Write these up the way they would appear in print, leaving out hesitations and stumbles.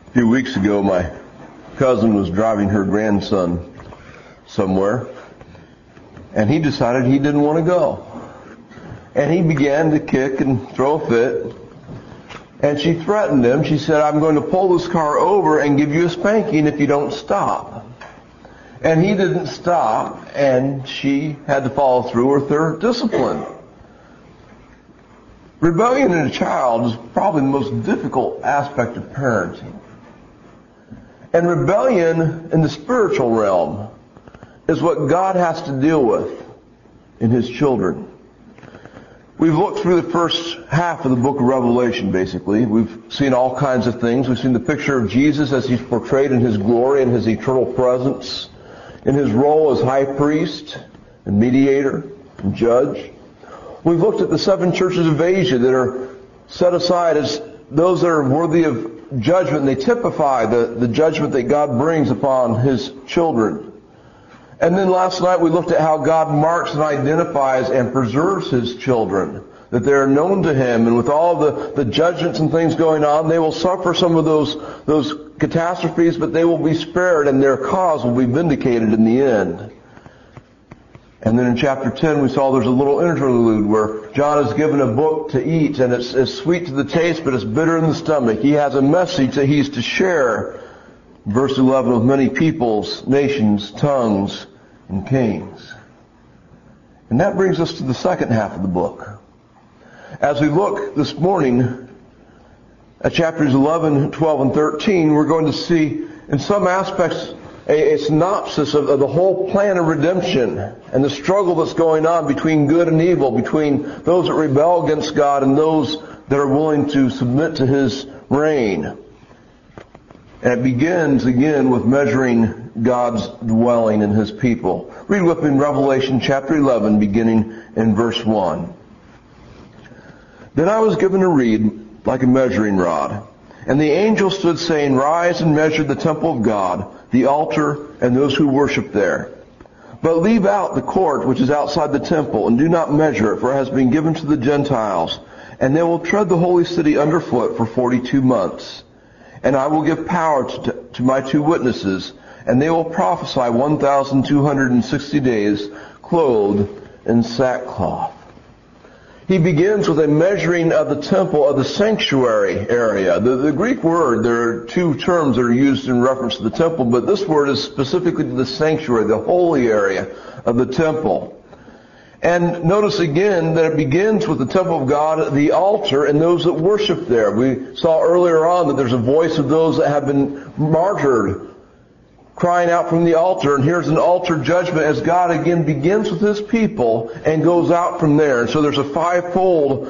A few weeks ago, my cousin was driving her grandson somewhere, and he decided he didn't want to go. And he began to kick and throw a fit, and she threatened him. She said, "I'm going to pull this car over and give you a spanking if you don't stop." And he didn't stop, and she had to follow through with her discipline. Rebellion in a child is probably the most difficult aspect of parenting. And rebellion in the spiritual realm is what God has to deal with in His children. We've looked through the first half of the book of Revelation, basically. We've seen all kinds of things. We've seen the picture of Jesus as He's portrayed in His glory and His eternal presence, in His role as high priest and mediator and judge. We've looked at the 7 churches of Asia that are set aside as those that are worthy of judgment. They typify the judgment that God brings upon His children. And then last night we looked at how God marks and identifies and preserves His children, that they are known to Him, and with all the judgments and things going on, they will suffer some of those catastrophes, but they will be spared and their cause will be vindicated in the end. And then in chapter 10 we saw there's a little interlude where John is given a book to eat, and it's sweet to the taste, but it's bitter in the stomach. He has a message that he's to share. Verse 11, of many peoples, nations, tongues, and kings. And that brings us to the second half of the book. As we look this morning at chapters 11, 12, and 13, we're going to see in some aspects a synopsis of the whole plan of redemption and the struggle that's going on between good and evil, between those that rebel against God and those that are willing to submit to His reign. And it begins again with measuring God's dwelling in His people. Read with me in Revelation chapter 11, beginning in verse 1. Then I was given a reed like a measuring rod, and the angel stood saying, "Rise and measure the temple of God, the altar, and those who worship there. But leave out the court which is outside the temple, and do not measure it, for it has been given to the Gentiles, and they will tread the holy city underfoot for 42 months. And I will give power to my 2 witnesses, and they will prophesy 1,260 days, clothed in sackcloth." He begins with a measuring of the temple, of the sanctuary area. The Greek word, there are 2 terms that are used in reference to the temple, but this word is specifically to the sanctuary, the holy area of the temple. And notice again that it begins with the temple of God, the altar, and those that worship there. We saw earlier on that there's a voice of those that have been martyred, crying out from the altar, and here's an altar judgment as God again begins with His people and goes out from there. And so there's a 5-fold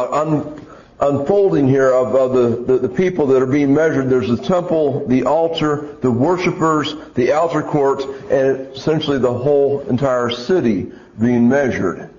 unfolding here of the people that are being measured. There's the temple, the altar, the worshipers, the outer court, and essentially the whole entire city being measured.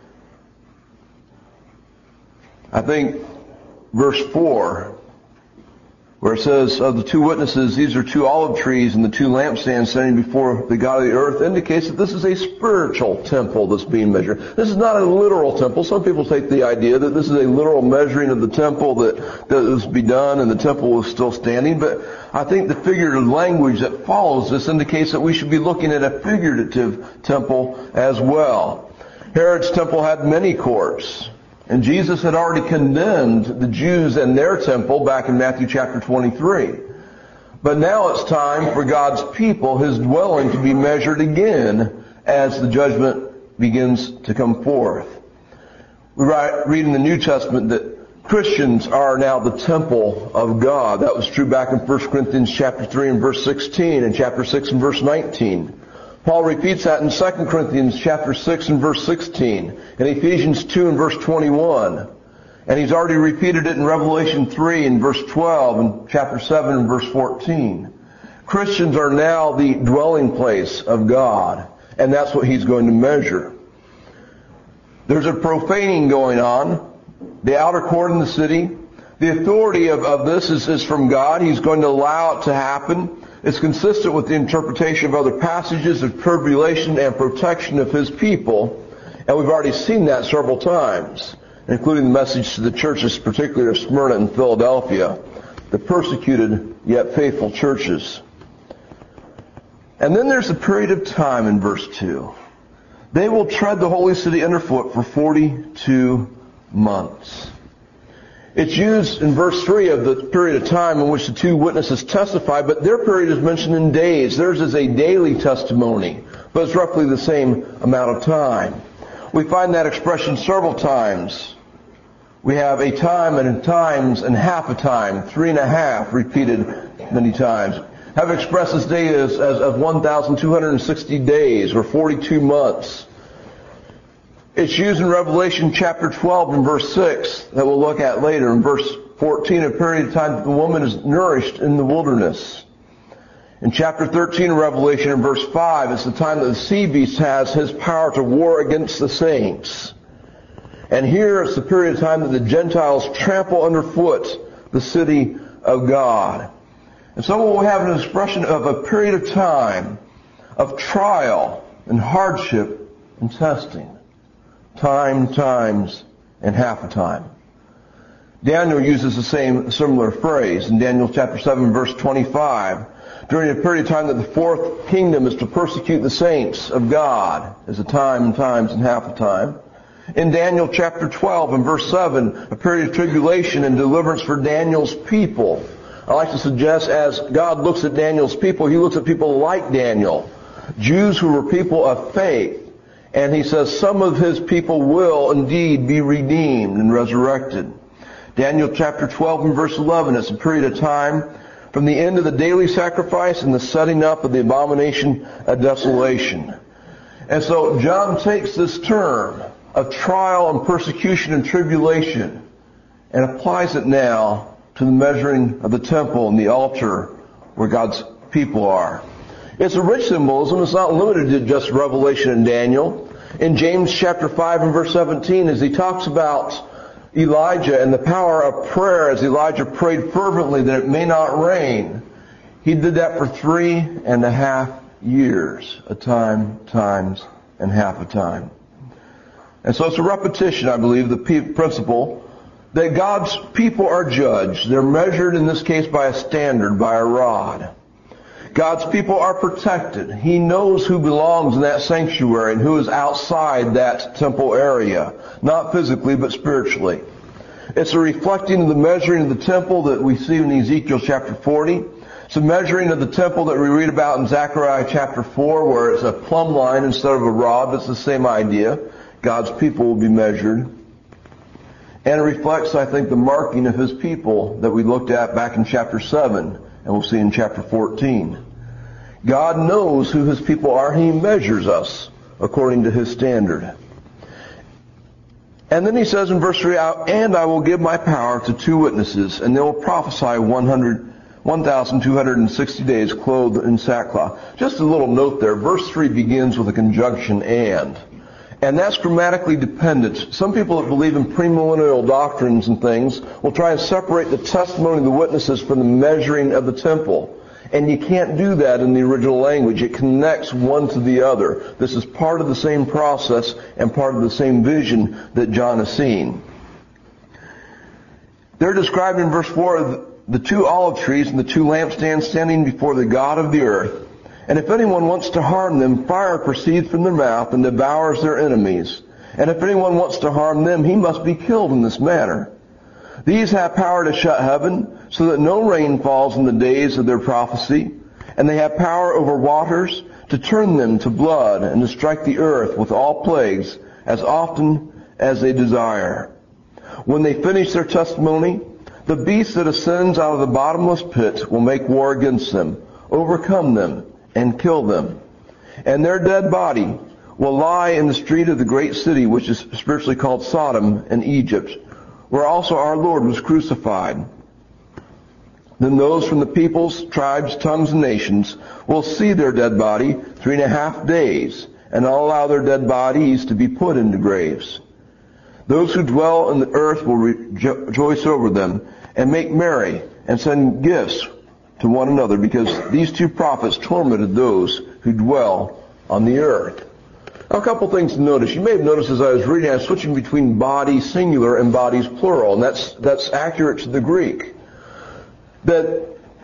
I think verse 4, where it says, of the 2 witnesses, these are 2 olive trees and the 2 lampstands standing before the God of the earth, indicates that this is a spiritual temple that's being measured. This is not a literal temple. Some people take the idea that this is a literal measuring of the temple that is to be done and the temple is still standing. But I think the figurative language that follows this indicates that we should be looking at a figurative temple as well. Herod's temple had many courts. And Jesus had already condemned the Jews and their temple back in Matthew chapter 23. But now it's time for God's people, His dwelling, to be measured again as the judgment begins to come forth. We read in the New Testament that Christians are now the temple of God. That was true back in 1 Corinthians chapter 3 and verse 16 and chapter 6 and verse 19. Paul repeats that in 2 Corinthians chapter 6 and verse 16, in Ephesians 2 and verse 21. And he's already repeated it in Revelation 3 and verse 12 and chapter 7 and verse 14. Christians are now the dwelling place of God, and that's what He's going to measure. There's a profaning going on, the outer court in the city. The authority of this is from God. He's going to allow it to happen. It's consistent with the interpretation of other passages of tribulation and protection of His people. And we've already seen that several times, including the message to the churches, particularly of Smyrna and Philadelphia, the persecuted yet faithful churches. And then there's a period of time in verse 2. They will tread the holy city underfoot for 42 months. It's used in verse 3 of the period of time in which the two witnesses testify, but their period is mentioned in days. Theirs is a daily testimony, but it's roughly the same amount of time. We find that expression several times. We have a time and times and half a time, 3.5 repeated many times. Have expressed this day as 1,260 days or 42 months. It's used in Revelation chapter 12 and verse 6 that we'll look at later. In verse 14, a period of time that the woman is nourished in the wilderness. In chapter 13 of Revelation in verse 5, it's the time that the sea beast has his power to war against the saints. And here it's the period of time that the Gentiles trample underfoot the city of God. And so we'll have an expression of a period of time of trial and hardship and testing. Time, times, and half a time. Daniel uses the similar phrase in Daniel chapter 7 verse 25. During a period of time that the fourth kingdom is to persecute the saints of God is a time and times and half a time. In Daniel chapter 12 and verse 7, a period of tribulation and deliverance for Daniel's people. I like to suggest as God looks at Daniel's people, He looks at people like Daniel, Jews who were people of faith. And He says some of His people will indeed be redeemed and resurrected. Daniel chapter 12 and verse 11, it's a period of time from the end of the daily sacrifice and the setting up of the abomination of desolation. And so John takes this term of trial and persecution and tribulation and applies it now to the measuring of the temple and the altar where God's people are. It's a rich symbolism. It's not limited to just Revelation and Daniel. In James chapter 5 and verse 17, as he talks about Elijah and the power of prayer, as Elijah prayed fervently that it may not rain, he did that for 3.5 years, a time, times, and half a time. And so it's a repetition, I believe, the principle that God's people are judged. They're measured, in this case, by a standard, by a rod. God's people are protected. He knows who belongs in that sanctuary and who is outside that temple area. Not physically, but spiritually. It's a reflecting of the measuring of the temple that we see in Ezekiel chapter 40. It's a measuring of the temple that we read about in Zechariah chapter 4, where it's a plumb line instead of a rod, but it's the same idea. God's people will be measured. And it reflects, I think, the marking of His people that we looked at back in chapter 7, and we'll see in chapter 14. God knows who His people are. He measures us according to His standard. And then He says in verse 3, and I will give my power to 2 witnesses, and they will prophesy 1,260 days clothed in sackcloth. Just a little note there. Verse 3 begins with a conjunction and. And that's grammatically dependent. Some people that believe in premillennial doctrines and things will try and separate the testimony of the witnesses from the measuring of the temple. And you can't do that in the original language. It connects one to the other. This is part of the same process and part of the same vision that John has seen. They're described in verse 4, the 2 olive trees and the 2 lampstands standing before the God of the earth. And if anyone wants to harm them, fire proceeds from their mouth and devours their enemies. And if anyone wants to harm them, he must be killed in this manner. These have power to shut heaven, so that no rain falls in the days of their prophecy. And they have power over waters to turn them to blood and to strike the earth with all plagues as often as they desire. When they finish their testimony, the beast that ascends out of the bottomless pit will make war against them, overcome them, and kill them. And their dead body will lie in the street of the great city, which is spiritually called Sodom and Egypt, where also our Lord was crucified. Then those from the peoples, tribes, tongues, and nations will see their dead body 3.5 days, and not allow their dead bodies to be put into graves. Those who dwell in the earth will rejoice over them, and make merry, and send gifts to one another, because these 2 prophets tormented those who dwell on the earth. Now, a couple things to notice. You may have noticed as I was reading, I was switching between bodies singular and bodies plural, and that's accurate to the Greek. That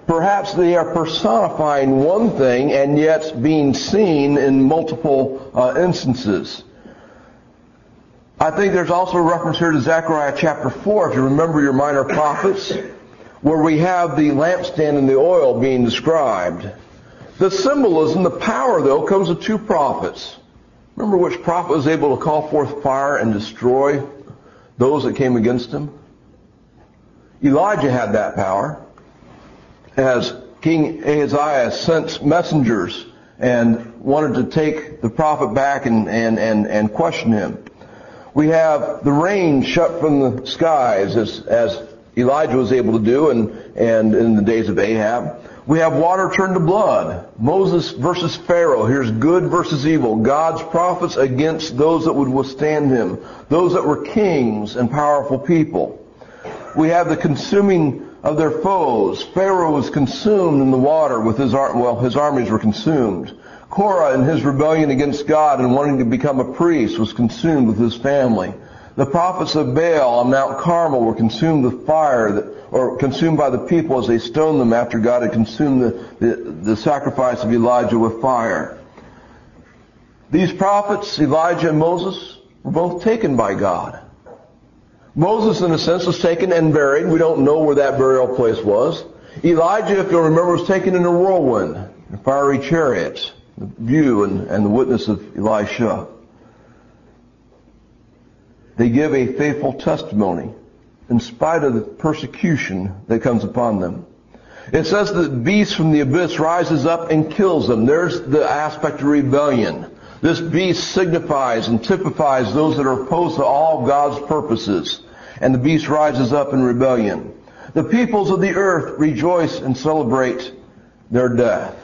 Perhaps they are personifying one thing and yet being seen in multiple instances. I think there's also a reference here to Zechariah chapter 4, if you remember your minor prophets, where we have the lampstand and the oil being described. The symbolism, the power, though, comes with two prophets. Remember which prophet was able to call forth fire and destroy those that came against him? Elijah had that power. As King Ahaziah sent messengers and wanted to take the prophet back and question him. We have the rain shut from the skies as Elijah was able to do and in the days of Ahab. We have water turned to blood. Moses versus Pharaoh. Here's good versus evil. God's prophets against those that would withstand him. Those that were kings and powerful people. We have the consuming of their foes. Pharaoh was consumed in the water with his armies were consumed. Korah in his rebellion against God and wanting to become a priest was consumed with his family. The prophets of Baal on Mount Carmel were consumed with fire, or consumed by the people as they stoned them after God had consumed the sacrifice of Elijah with fire. These prophets, Elijah and Moses, were both taken by God. Moses, in a sense, was taken and buried. We don't know where that burial place was. Elijah, if you'll remember, was taken in a whirlwind, in fiery chariots, the view and the witness of Elisha. They give a faithful testimony in spite of the persecution that comes upon them. It says that the beast from the abyss rises up and kills them. There's the aspect of rebellion. This beast signifies and typifies those that are opposed to all of God's purposes. And the beast rises up in rebellion. The peoples of the earth rejoice and celebrate their death.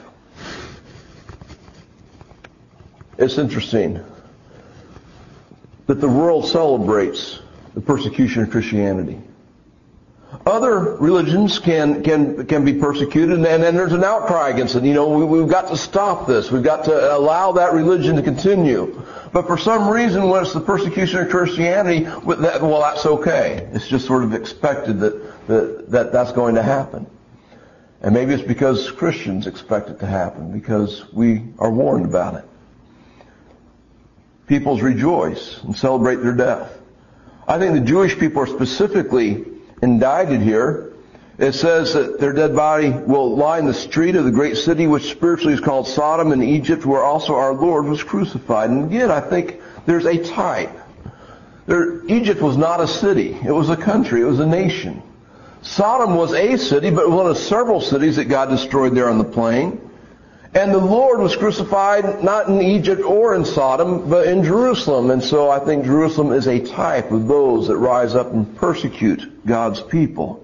It's interesting that the world celebrates the persecution of Christianity. Other religions can be persecuted, and then there's an outcry against it. We've got to stop this. We've got to allow that religion to continue. But for some reason, when it's the persecution of Christianity, that's okay. It's just sort of expected that's going to happen. And maybe it's because Christians expect it to happen, because we are warned about it. Peoples rejoice and celebrate their death. I think the Jewish people are specifically indicted here. It says that their dead body will lie in the street of the great city, which spiritually is called Sodom, in Egypt, where also our Lord was crucified. And again, I think there's a type. Egypt was not a city. It was a country. It was a nation. Sodom was a city, but one of several cities that God destroyed there on the plain. And the Lord was crucified not in Egypt or in Sodom, but in Jerusalem. And so I think Jerusalem is a type of those that rise up and persecute God's people.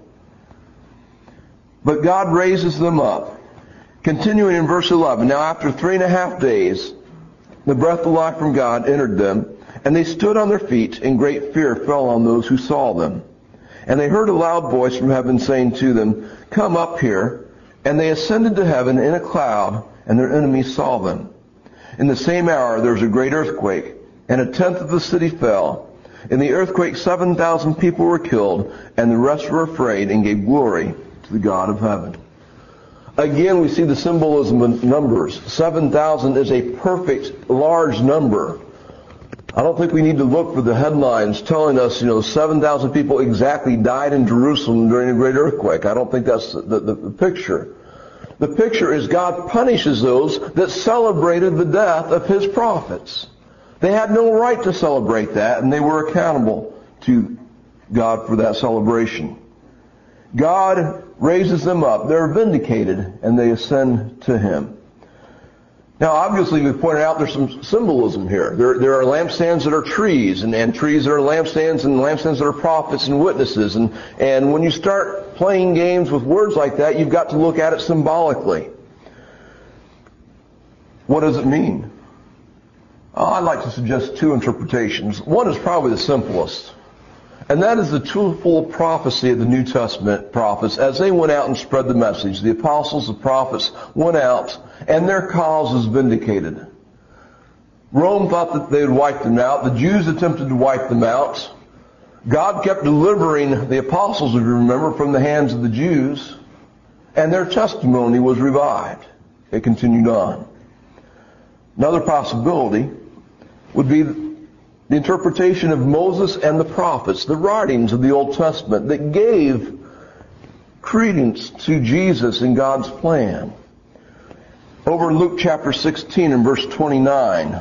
But God raises them up. Continuing in verse 11, now after 3.5 days, the breath of life from God entered them, and they stood on their feet, and great fear fell on those who saw them. And they heard a loud voice from heaven saying to them, come up here. And they ascended to heaven in a cloud, and their enemies saw them. In the same hour there was a great earthquake, and 1/10 of the city fell. In the earthquake 7,000 people were killed, and the rest were afraid and gave glory to the God of heaven. Again, we see the symbolism of numbers. 7,000 is a perfect, large number. I don't think we need to look for the headlines telling us, 7,000 people exactly died in Jerusalem during a great earthquake. I don't think that's the picture. The picture is God punishes those that celebrated the death of His prophets. They had no right to celebrate that, and they were accountable to God for that celebration. God raises them up. They're vindicated, and they ascend to Him. Now, obviously, we pointed out there's some symbolism here. There are lampstands that are trees, and trees that are lampstands, and lampstands that are prophets and witnesses. And when you start playing games with words like that, you've got to look at it symbolically. What does it mean? I'd like to suggest two interpretations. One is probably the simplest. And that is the twofold prophecy of the New Testament prophets as they went out and spread the message. The apostles, the prophets went out, and their cause was vindicated. Rome thought that they would wipe them out. The Jews attempted to wipe them out. God kept delivering the apostles, if you remember, from the hands of the Jews. and their testimony was revived. It continued on. Another possibility would be the interpretation of Moses and the prophets, the writings of the Old Testament that gave credence to Jesus and God's plan. Over in Luke chapter 16 and verse 29,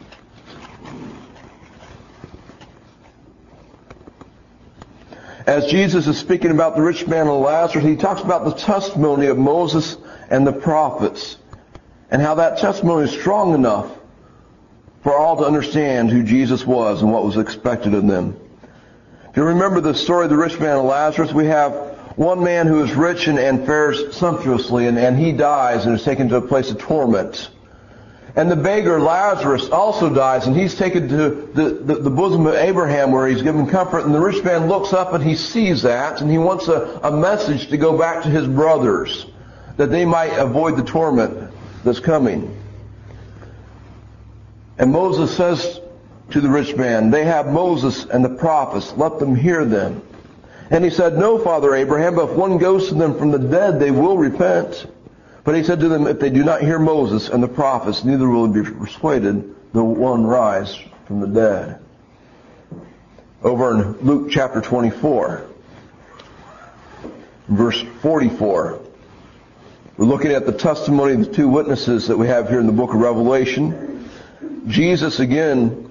as Jesus is speaking about the rich man and Lazarus, he talks about the testimony of Moses and the prophets and how that testimony is strong enough for all to understand who Jesus was and what was expected of them. If you remember the story of the rich man and Lazarus, we have one man who is rich and fares sumptuously, and he dies and is taken to a place of torment. And the beggar Lazarus also dies, and he's taken to the bosom of Abraham where he's given comfort. And the rich man looks up and he sees that, and he wants a message to go back to his brothers that they might avoid the torment that's coming. And Moses says to the rich man, "They have Moses and the prophets, let them hear them." And he said, "No, Father Abraham, but if one goes to them from the dead, they will repent." But he said to them, "If they do not hear Moses and the prophets, neither will they be persuaded, though one rise from the dead." Over in Luke chapter 24, verse 44, we're looking at the testimony of the two witnesses that we have here in the book of Revelation. Jesus again,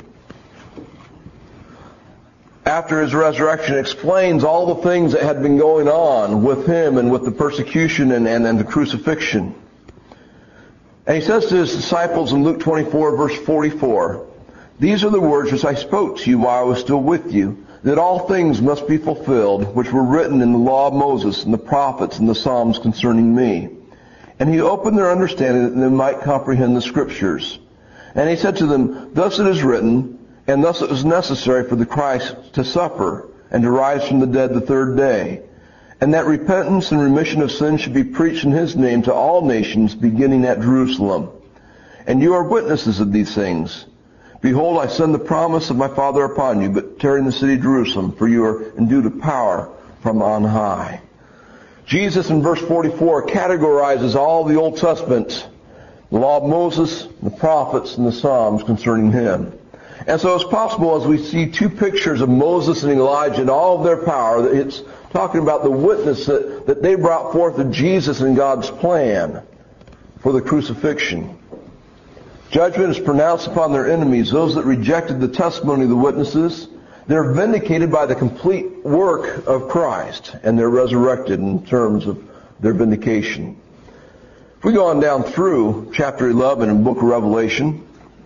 after his resurrection, explains all the things that had been going on with him and with the persecution and the crucifixion. And he says to his disciples in Luke 24, verse 44, "These are the words which I spoke to you while I was still with you, that all things must be fulfilled, which were written in the law of Moses and the prophets and the Psalms concerning me." And he opened their understanding that they might comprehend the Scriptures. And he said to them, "Thus it is written, and thus it was necessary for the Christ to suffer and to rise from the dead the third day, and that repentance and remission of sins should be preached in his name to all nations, beginning at Jerusalem. And you are witnesses of these things. Behold, I send the promise of my Father upon you, but tarry in the city of Jerusalem, for you are endued with power from on high." Jesus in verse 44 categorizes all the Old Testament, the law of Moses, the prophets, and the Psalms concerning him. And so it's possible as we see two pictures of Moses and Elijah and all of their power, that it's talking about the witness that they brought forth of Jesus and God's plan for the crucifixion. Judgment is pronounced upon their enemies, those that rejected the testimony of the witnesses. They're vindicated by the complete work of Christ, and they're resurrected in terms of their vindication. If we go on down through chapter 11 in the book of Revelation,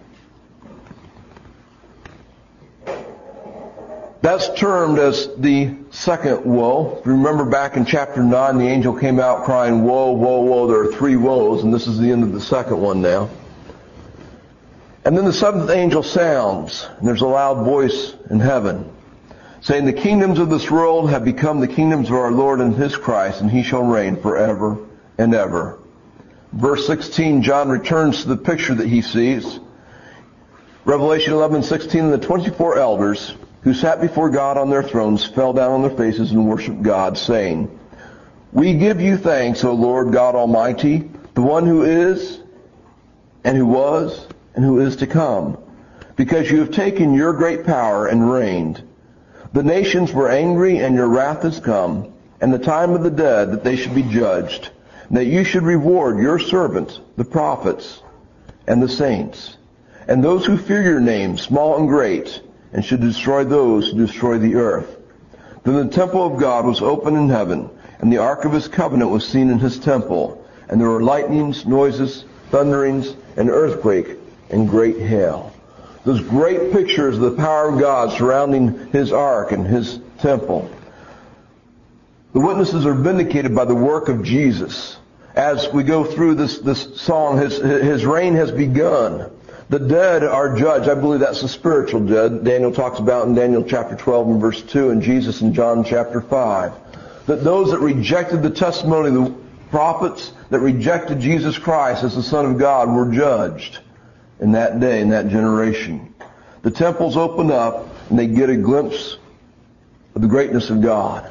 that's termed as the second woe. If you remember back in chapter 9, the angel came out crying, "Woe, woe, woe." There are 3 woes, and this is the end of the second one now. And then the 7th angel sounds, and there's a loud voice in heaven, saying, "The kingdoms of this world have become the kingdoms of our Lord and his Christ, and he shall reign forever and ever." Verse 16, John returns to the picture that he sees. Revelation 11:16, "And the 24 elders who sat before God on their thrones fell down on their faces and worshiped God, saying, 'We give you thanks, O Lord God Almighty, the one who is, and who was, and who is to come, because you have taken your great power and reigned. The nations were angry, and your wrath is come, and the time of the dead that they should be judged, and that you should reward your servants, the prophets, and the saints, and those who fear your name, small and great, and should destroy those who destroy the earth.' Then the temple of God was opened in heaven, and the ark of his covenant was seen in his temple, and there were lightnings, noises, thunderings, and earthquake, and great hail." Those great pictures of the power of God surrounding his ark and his temple. The witnesses are vindicated by the work of Jesus. As we go through this song, his reign has begun. The dead are judged. I believe that's the spiritual dead. Daniel talks about in Daniel chapter 12 and verse 2, and Jesus in John chapter 5. That those that rejected the testimony of the prophets, that rejected Jesus Christ as the Son of God, were judged in that day, in that generation. The temples open up, and they get a glimpse of the greatness of God.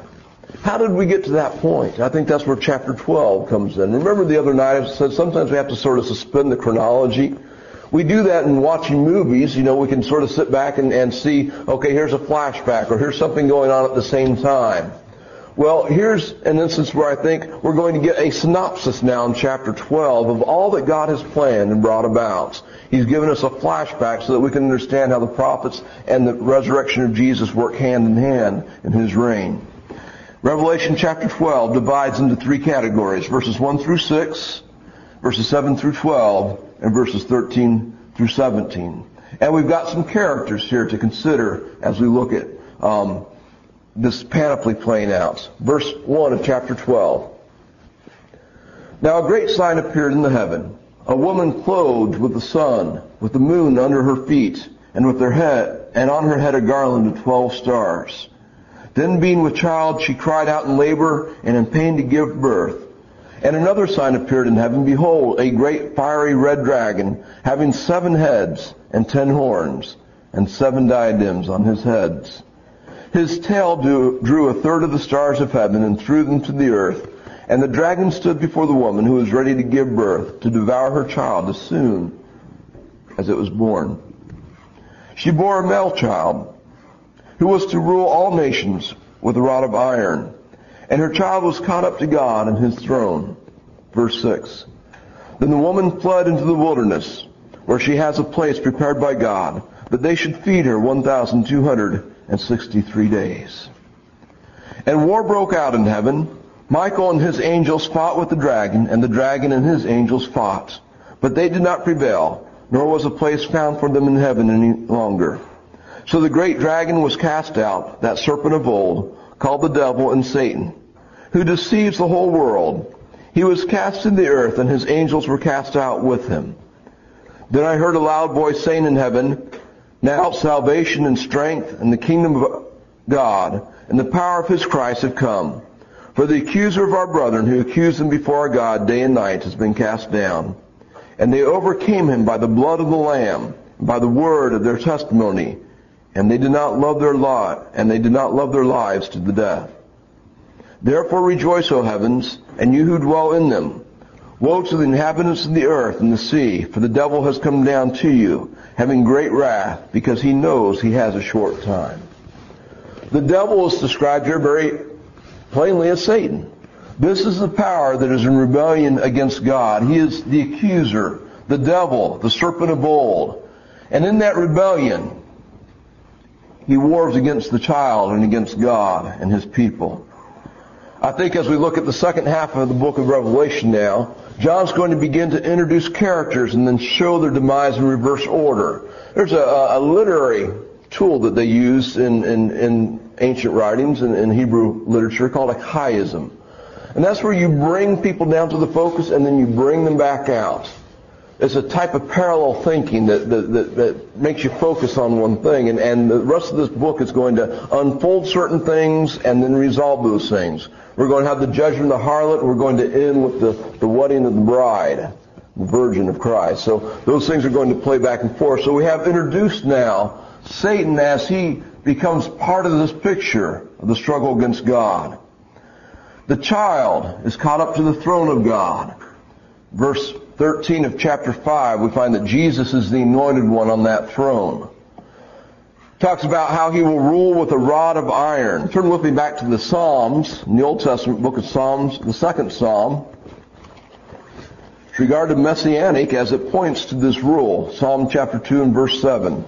How did we get to that point? I think that's where chapter 12 comes in. Remember the other night I said sometimes we have to sort of suspend the chronology. We do that in watching movies. You know, we can sort of sit back and see, okay, here's a flashback, or here's something going on at the same time. Well, here's an instance where I think we're going to get a synopsis now in chapter 12 of all that God has planned and brought about. He's given us a flashback so that we can understand how the prophets and the resurrection of Jesus work hand in hand in His reign. Revelation chapter 12 divides into three categories, verses 1 through 6, verses 7 through 12, and verses 13 through 17. And we've got some characters here to consider as we look at this panoply playing out. Verse 1 of chapter 12. Now a great sign appeared in the heaven, a woman clothed with the sun, with the moon under her feet, and on her head a garland of 12 stars. Then being with child, she cried out in labor and in pain to give birth. And another sign appeared in heaven, behold, a great fiery red dragon, having 7 heads and 10 horns, and 7 diadems on his heads. His tail drew a third of the stars of heaven and threw them to the earth. And the dragon stood before the woman who was ready to give birth, to devour her child as soon as it was born. She bore a male child, who was to rule all nations with a rod of iron. And her child was caught up to God and His throne. Verse 6. Then the woman fled into the wilderness, where she has a place prepared by God, that they should feed her 1,263 days. And war broke out in heaven. Michael and his angels fought with the dragon, and the dragon and his angels fought. But they did not prevail, nor was a place found for them in heaven any longer. So the great dragon was cast out, that serpent of old, called the devil and Satan, who deceives the whole world. He was cast in the earth, and his angels were cast out with him. Then I heard a loud voice saying in heaven, now salvation and strength and the kingdom of God and the power of His Christ have come. For the accuser of our brethren, who accused them before our God day and night, has been cast down. And they overcame him by the blood of the Lamb, and by the word of their testimony. And they did not love their lives to the death. Therefore rejoice, O heavens, and you who dwell in them. Woe to the inhabitants of the earth and the sea, for the devil has come down to you, having great wrath, because he knows he has a short time. The devil is described here very plainly as Satan. This is the power that is in rebellion against God. He is the accuser, the devil, the serpent of old. And in that rebellion, he wars against the child and against God and His people. I think as we look at the second half of the book of Revelation now, John's going to begin to introduce characters and then show their demise in reverse order. There's a literary tool that they use in ancient writings and in Hebrew literature called a chiasm. And that's where you bring people down to the focus and then you bring them back out. It's a type of parallel thinking that makes you focus on one thing. And the rest of this book is going to unfold certain things and then resolve those things. We're going to have the judgment of the harlot. We're going to end with the wedding of the bride, the Virgin of Christ. So those things are going to play back and forth. So we have introduced now Satan as he becomes part of this picture of the struggle against God. The child is caught up to the throne of God. Verse 13 of chapter 5, we find that Jesus is the anointed one on that throne. Talks about how He will rule with a rod of iron. Turn with me back to the Psalms, in the Old Testament book of Psalms, the second Psalm. It's regarded messianic as it points to this rule. Psalm chapter 2 and verse 7.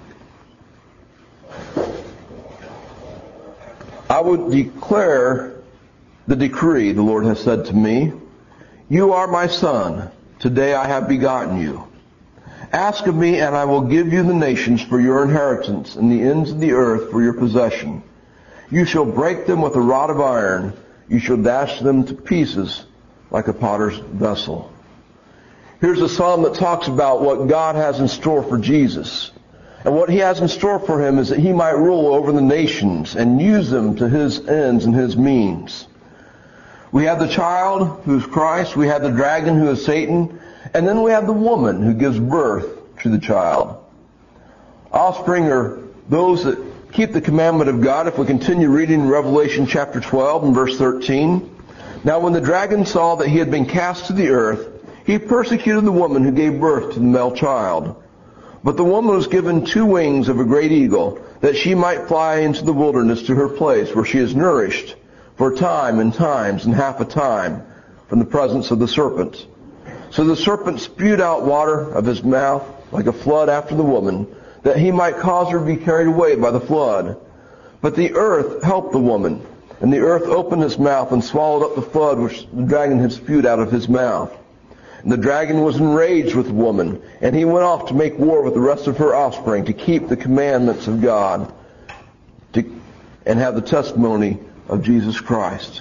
I would declare the decree, the Lord has said to me. You are my son. Today I have begotten you. Ask of me, and I will give you the nations for your inheritance, and the ends of the earth for your possession. You shall break them with a rod of iron. You shall dash them to pieces like a potter's vessel. Here's a psalm that talks about what God has in store for Jesus. And what He has in store for Him is that He might rule over the nations and use them to His ends and His means. We have the child, who is Christ. We have the dragon, who is Satan. And then we have the woman who gives birth to the child. Offspring are those that keep the commandment of God if we continue reading Revelation chapter 12 and verse 13. Now when the dragon saw that he had been cast to the earth, he persecuted the woman who gave birth to the male child. But the woman was given 2 wings of a great eagle, that she might fly into the wilderness to her place, where she is nourished for a time and times and half a time from the presence of the serpent. So the serpent spewed out water of his mouth like a flood after the woman, that he might cause her to be carried away by the flood. But the earth helped the woman, and the earth opened its mouth and swallowed up the flood which the dragon had spewed out of his mouth. And the dragon was enraged with the woman, and he went off to make war with the rest of her offspring, to keep the commandments of God, and have the testimony of Jesus Christ.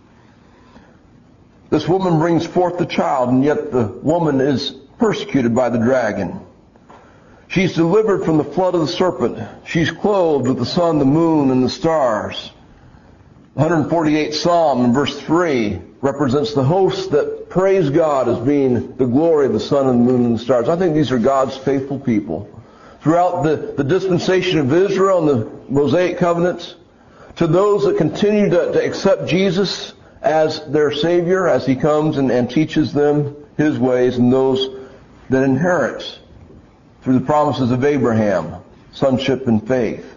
This woman brings forth the child, and yet the woman is persecuted by the dragon. She's delivered from the flood of the serpent. She's clothed with the sun, the moon, and the stars. 148th Psalm in verse 3 represents the hosts that praise God as being the glory of the sun and the moon and the stars. I think these are God's faithful people. Throughout the dispensation of Israel and the Mosaic covenants, to those that continue to accept Jesus as their Savior, as He comes and teaches them His ways, and those that inherit through the promises of Abraham, sonship and faith.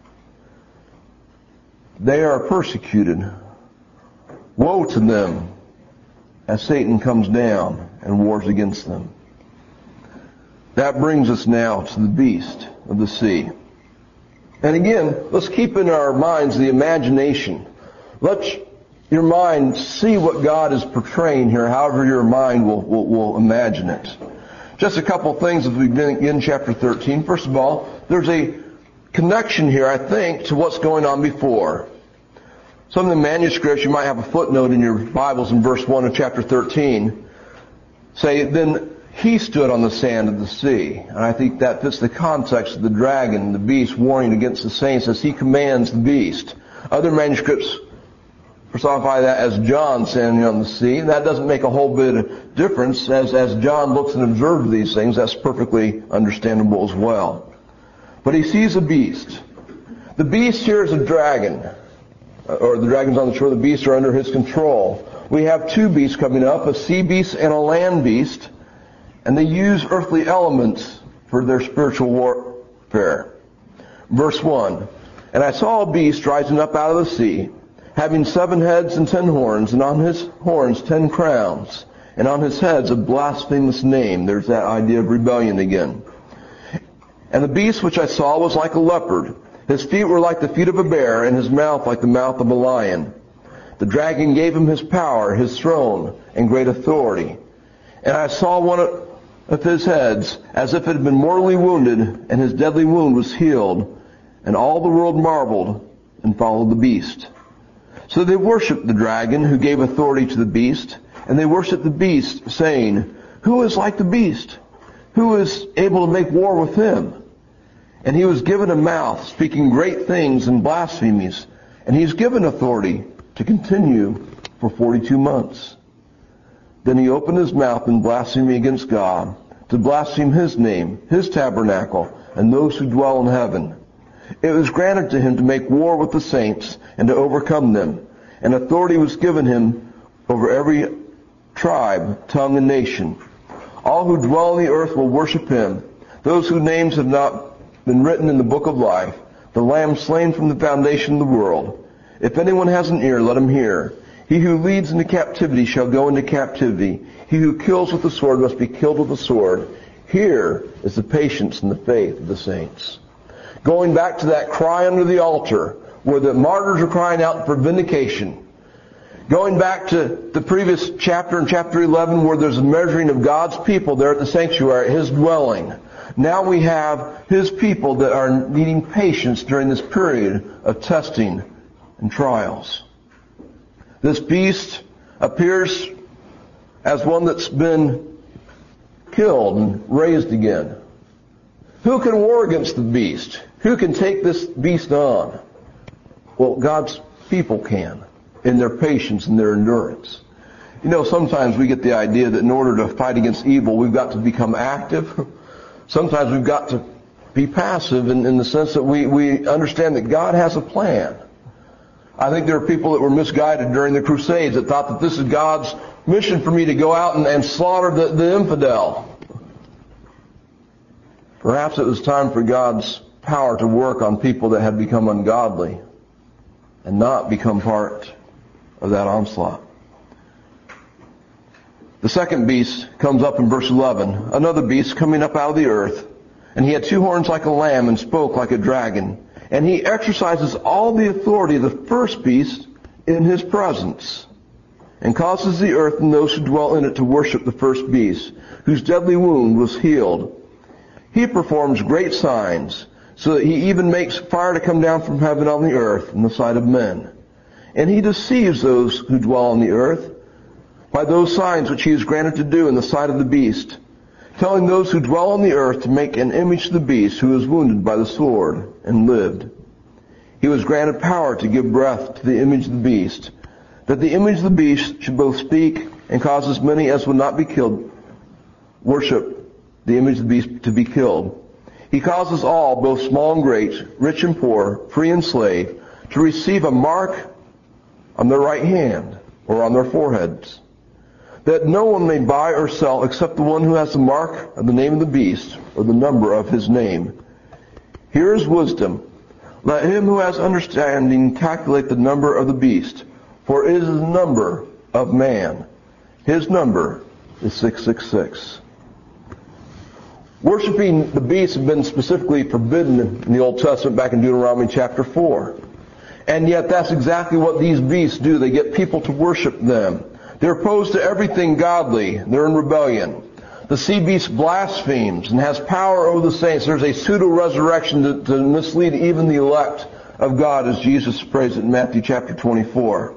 They are persecuted. Woe to them as Satan comes down and wars against them. That brings us now to the beast of the sea. And again, let's keep in our minds the imagination. Let your mind see what God is portraying here, however your mind will imagine it. Just a couple of things as we begin chapter 13. First of all, there's a connection here, I think, to what's going on before. Some of the manuscripts, you might have a footnote in your Bibles in verse 1 of chapter 13, say, then he stood on the sand of the sea. And I think that fits the context of the dragon, the beast, warning against the saints as he commands the beast. Other manuscripts personify that as John standing on the sea. And that doesn't make a whole bit of difference. As John looks and observes these things, that's perfectly understandable as well. But he sees a beast. The beast here is a dragon. Or the dragon's on the shore, the beasts are under his control. We have 2 beasts coming up, a sea beast and a land beast. And they use earthly elements for their spiritual warfare. Verse 1, and I saw a beast rising up out of the sea, having 7 heads and 10 horns, and on his horns 10 crowns, and on his heads a blasphemous name. There's that idea of rebellion again. And the beast which I saw was like a leopard. His feet were like the feet of a bear, and his mouth like the mouth of a lion. The dragon gave him his power, his throne, and great authority. And I saw one of his heads as if it had been mortally wounded, and his deadly wound was healed. And all the world marveled and followed the beast. So they worshipped the dragon who gave authority to the beast, and they worshipped the beast, saying, who is like the beast? Who is able to make war with him? And he was given a mouth, speaking great things and blasphemies, and he is given authority to continue for 42 months. Then he opened his mouth in blasphemy against God, to blaspheme his name, his tabernacle, and those who dwell in heaven. It was granted to him to make war with the saints and to overcome them. And authority was given him over every tribe, tongue, and nation. All who dwell on the earth will worship him. Those whose names have not been written in the book of life, the Lamb slain from the foundation of the world. If anyone has an ear, let him hear. He who leads into captivity shall go into captivity. He who kills with the sword must be killed with the sword. Here is the patience and the faith of the saints. Going back to that cry under the altar, where the martyrs are crying out for vindication. Going back to the previous chapter, in chapter 11, where there's a measuring of God's people there at the sanctuary, His dwelling. Now we have His people that are needing patience during this period of testing and trials. This beast appears as one that's been killed and raised again. Who can war against the beast? Who can take this beast on? Well, God's people can, in their patience and their endurance. You know, sometimes we get the idea that in order to fight against evil, we've got to become active. Sometimes we've got to be passive in the sense that we understand that God has a plan. I think there are people that were misguided during the Crusades that thought that this is God's mission for me to go out and slaughter the infidel. Perhaps it was time for God's power to work on people that had become ungodly and not become part of that onslaught. The second beast comes up in verse 11. Another beast coming up out of the earth, and he had two horns like a lamb and spoke like a dragon. And he exercises all the authority of the first beast in his presence, and causes the earth and those who dwell in it to worship the first beast, whose deadly wound was healed. He performs great signs, so that he even makes fire to come down from heaven on the earth in the sight of men. And he deceives those who dwell on the earth by those signs which he is granted to do in the sight of the beast, telling those who dwell on the earth to make an image to the beast who was wounded by the sword and lived. He was granted power to give breath to the image of the beast, that the image of the beast should both speak and cause as many as would not be killed worship the image of the beast to be killed. He causes all, both small and great, rich and poor, free and slave, to receive a mark on their right hand or on their foreheads, that no one may buy or sell except the one who has the mark of the name of the beast or the number of his name. Here is wisdom. Let him who has understanding calculate the number of the beast, for it is the number of man. His number is 666. Worshipping the beast had been specifically forbidden in the Old Testament back in Deuteronomy chapter 4. And yet that's exactly what these beasts do. They get people to worship them. They're opposed to everything godly. They're in rebellion. The sea beast blasphemes and has power over the saints. There's a pseudo-resurrection to mislead even the elect of God, as Jesus prays it in Matthew chapter 24.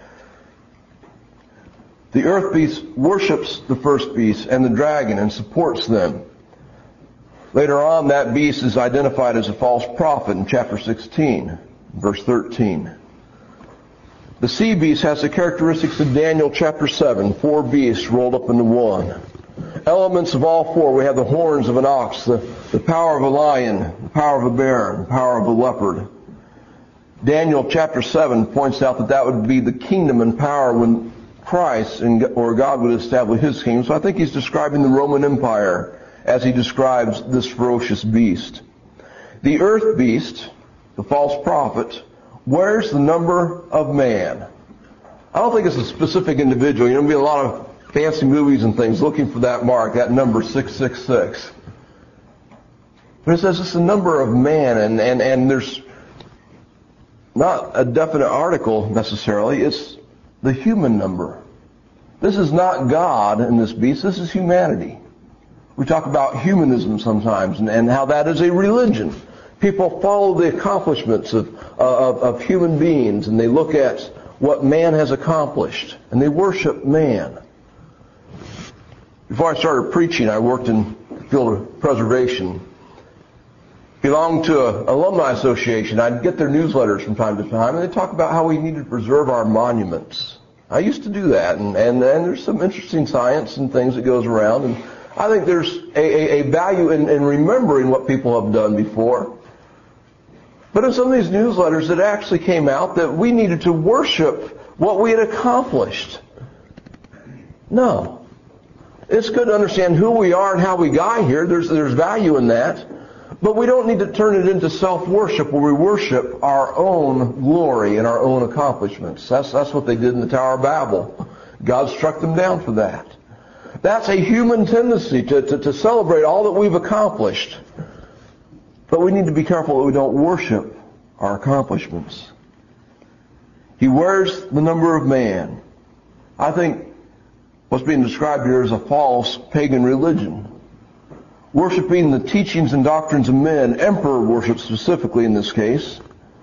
The earth beast worships the first beast and the dragon and supports them. Later on, that beast is identified as a false prophet in chapter 16, verse 13. The sea beast has the characteristics of Daniel chapter 7, 4 beasts rolled up into one. Elements of all four. We have the horns of an ox, the power of a lion, the power of a bear, the power of a leopard. Daniel chapter 7 points out that would be the kingdom and power when Christ or God would establish his kingdom. So I think he's describing the Roman Empire as he describes this ferocious beast. The earth beast, the false prophet, wears the number of man. I don't think it's a specific individual. There'll be a lot of fancy movies and things looking for that mark, that number 666. But it says it's the number of man, and there's not a definite article necessarily. It's the human number. This is not God in this beast. This is humanity. We talk about humanism sometimes and how that is a religion. People follow the accomplishments of human beings, and they look at what man has accomplished, and they worship man. Before I started preaching, I worked in the field of preservation. Belonged to an alumni association. I'd get their newsletters from time to time, and they talk about how we need to preserve our monuments. I used to do that, and there's some interesting science and things that goes around, and I think there's a value in remembering what people have done before. But in some of these newsletters, it actually came out that we needed to worship what we had accomplished. No. It's good to understand who we are and how we got here. There's value in that. But we don't need to turn it into self-worship where we worship our own glory and our own accomplishments. That's what they did in the Tower of Babel. God struck them down for that. That's a human tendency to celebrate all that we've accomplished. But we need to be careful that we don't worship our accomplishments. He wears the number of man. I think what's being described here is a false pagan religion. Worshipping the teachings and doctrines of men, emperor worship specifically in this case.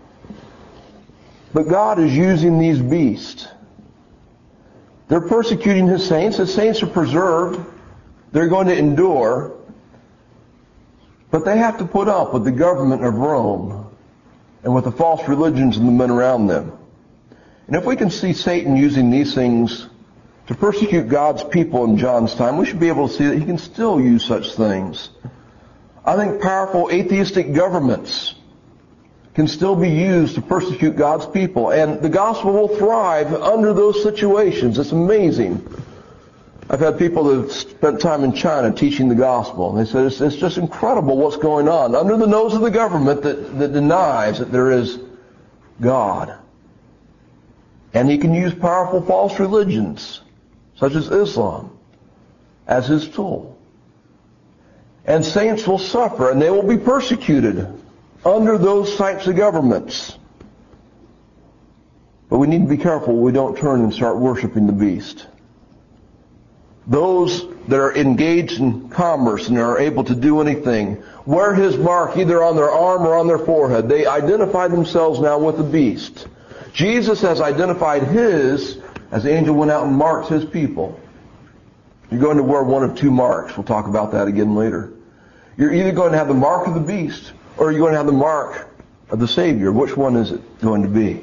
But God is using these beasts. They're persecuting his saints. His saints are preserved. They're going to endure. But they have to put up with the government of Rome and with the false religions and the men around them. And if we can see Satan using these things to persecute God's people in John's time, we should be able to see that he can still use such things I think powerful atheistic governments can still be used to persecute God's people, and the gospel will thrive under those situations. It's amazing. I've had people that have spent time in China teaching the gospel, and they said it's just incredible what's going on under the nose of the government that denies that there is God. And he can use powerful false religions, such as Islam, as his tool. And saints will suffer, and they will be persecuted under those types of governments. But we need to be careful we don't turn and start worshiping the beast. Those that are engaged in commerce and are able to do anything wear his mark either on their arm or on their forehead. They identify themselves now with the beast. Jesus has identified his as the angel went out and marked his people. You're going to wear one of two marks. We'll talk about that again later. You're either going to have the mark of the beast or you're going to have the mark of the Savior. Which one is it going to be?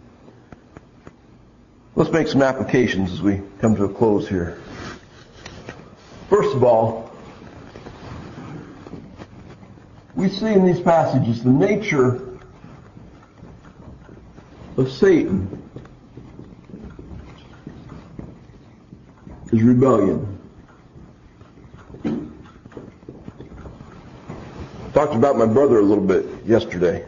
Let's make some applications as we come to a close here. First of all, we see in these passages the nature of Satan is rebellion. Talked about my brother a little bit yesterday.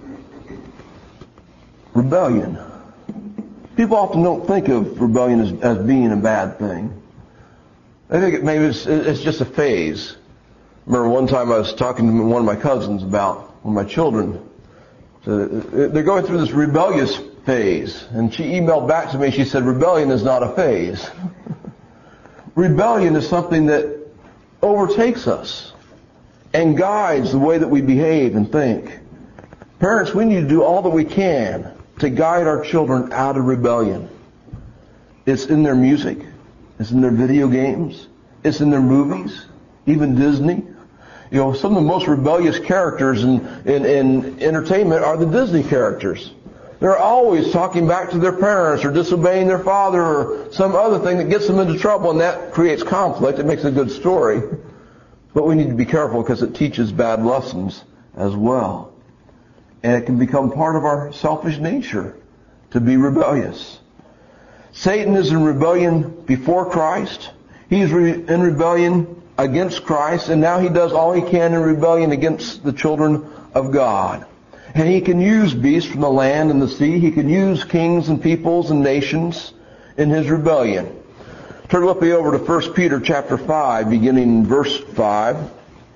Rebellion. People often don't think of rebellion as being a bad thing. I think maybe it's just a phase. I remember one time I was talking to one of my cousins about one of my children. So they're going through this rebellious phase. And she emailed back to me, she said, rebellion is not a phase. Rebellion is something that overtakes us and guides the way that we behave and think. Parents, we need to do all that we can to guide our children out of rebellion. It's in their music. It's in their video games. It's in their movies. Even Disney. You know, some of the most rebellious characters in entertainment are the Disney characters. They're always talking back to their parents or disobeying their father or some other thing that gets them into trouble, and that creates conflict. It makes a good story. But we need to be careful because it teaches bad lessons as well. And it can become part of our selfish nature to be rebellious. Satan is in rebellion before Christ. He's in rebellion against Christ, and now he does all he can in rebellion against the children of God. And he can use beasts from the land and the sea. He can use kings and peoples and nations in his rebellion. Turn with me over to 1 Peter chapter 5, beginning in verse 5.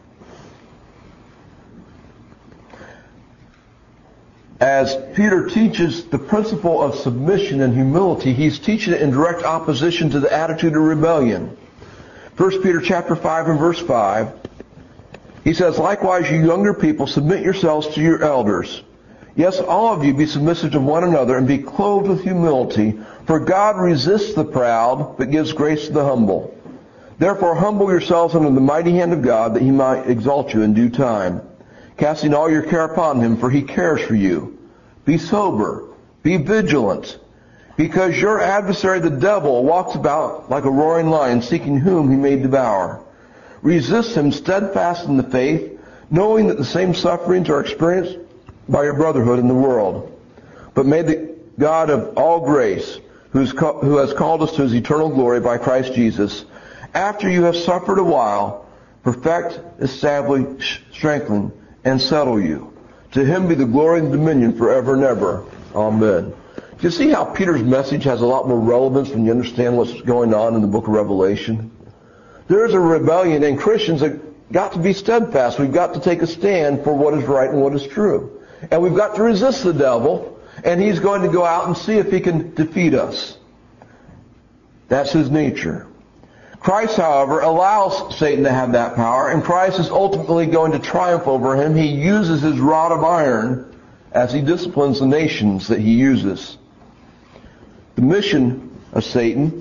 As Peter teaches the principle of submission and humility, he's teaching it in direct opposition to the attitude of rebellion. 1 Peter chapter 5 and verse 5, he says, likewise, you younger people, submit yourselves to your elders. Yes, all of you be submissive to one another and be clothed with humility, for God resists the proud, but gives grace to the humble. Therefore, humble yourselves under the mighty hand of God, that he might exalt you in due time, casting all your care upon him, for he cares for you. Be sober, be vigilant, because your adversary the devil walks about like a roaring lion, seeking whom he may devour. Resist him steadfast in the faith, knowing that the same sufferings are experienced by your brotherhood in the world. But may the God of all grace, who has called us to his eternal glory by Christ Jesus, after you have suffered a while, perfect, establish, strengthen, and settle you. To him be the glory and dominion forever and ever. Amen. Do you see how Peter's message has a lot more relevance when you understand what's going on in the book of Revelation? There is a rebellion, and Christians have got to be steadfast. We've got to take a stand for what is right and what is true. And we've got to resist the devil, and he's going to go out and see if he can defeat us. That's his nature. Christ, however, allows Satan to have that power, and Christ is ultimately going to triumph over him. He uses his rod of iron as he disciplines the nations that he uses. The mission of Satan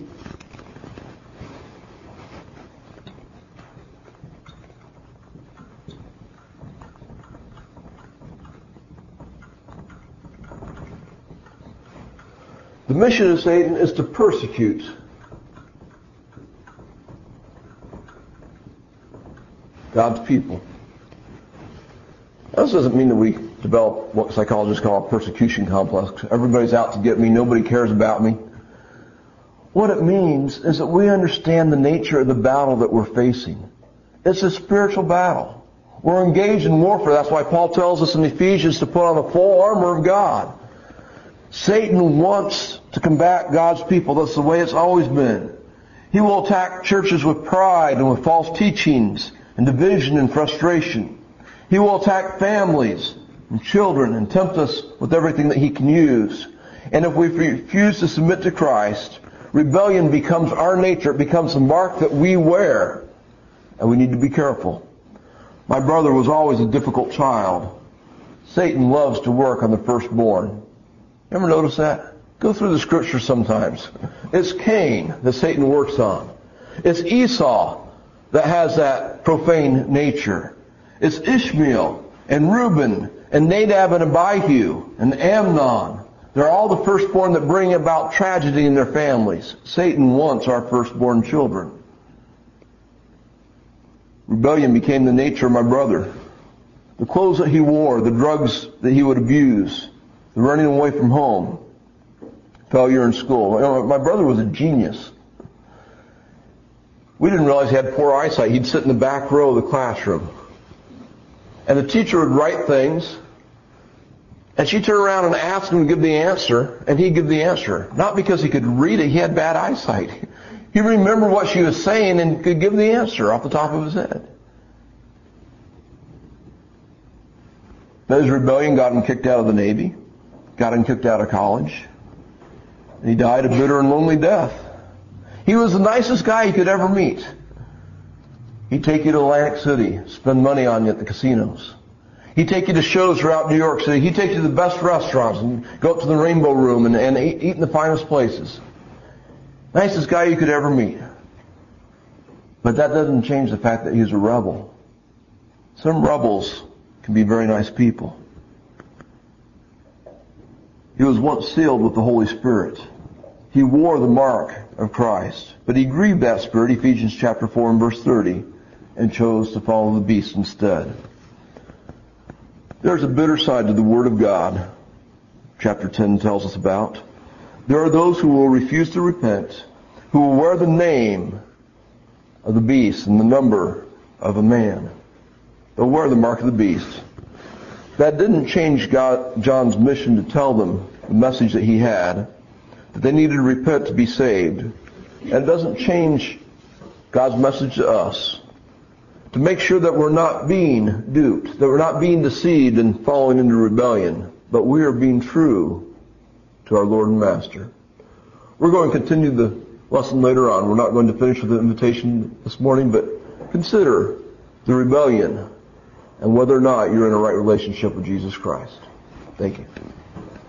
is to persecute. God's people. This doesn't mean that we develop what psychologists call a persecution complex. Everybody's out to get me. Nobody cares about me. What it means is that we understand the nature of the battle that we're facing. It's a spiritual battle. We're engaged in warfare. That's why Paul tells us in Ephesians to put on the full armor of God. Satan wants to combat God's people. That's the way it's always been. He will attack churches with pride and with false teachings and division and frustration. He will attack families and children and tempt us with everything that he can use. And if we refuse to submit to Christ, rebellion becomes our nature. It becomes the mark that we wear. And we need to be careful. My brother was always a difficult child. Satan loves to work on the firstborn. Ever notice that? Go through the scriptures sometimes. It's Cain that Satan works on. It's Esau that has that profane nature. It's Ishmael and Reuben and Nadab and Abihu and Amnon. They're all the firstborn that bring about tragedy in their families. Satan wants our firstborn children. Rebellion became the nature of my brother. The clothes that he wore, the drugs that he would abuse, the running away from home, failure in school. You know, my brother was a genius. We didn't realize he had poor eyesight. He'd sit in the back row of the classroom. And the teacher would write things, and she'd turn around and ask him to give the answer, and he'd give the answer. Not because he could read it, he had bad eyesight. He remembered what she was saying and could give the answer off the top of his head. But his rebellion got him kicked out of the Navy, got him kicked out of college, and he died a bitter and lonely death. He was the nicest guy you could ever meet. He'd take you to Atlantic City, spend money on you at the casinos. He'd take you to shows throughout New York City. He'd take you to the best restaurants and go up to the Rainbow Room and eat in the finest places. Nicest guy you could ever meet. But that doesn't change the fact that he was a rebel. Some rebels can be very nice people. He was once sealed with the Holy Spirit. He wore the mark of Christ. But he grieved that Spirit, Ephesians chapter 4 and verse 30, and chose to follow the beast instead. There's a bitter side to the Word of God, chapter 10 tells us about. There are those who will refuse to repent, who will wear the name of the beast and the number of a man. They'll wear the mark of the beast. That didn't change John's mission to tell them the message that he had, that they needed to repent to be saved. And it doesn't change God's message to us, to make sure that we're not being duped, that we're not being deceived and falling into rebellion, but we are being true to our Lord and Master. We're going to continue the lesson later on. We're not going to finish with the invitation this morning, but consider the rebellion and whether or not you're in a right relationship with Jesus Christ. Thank you.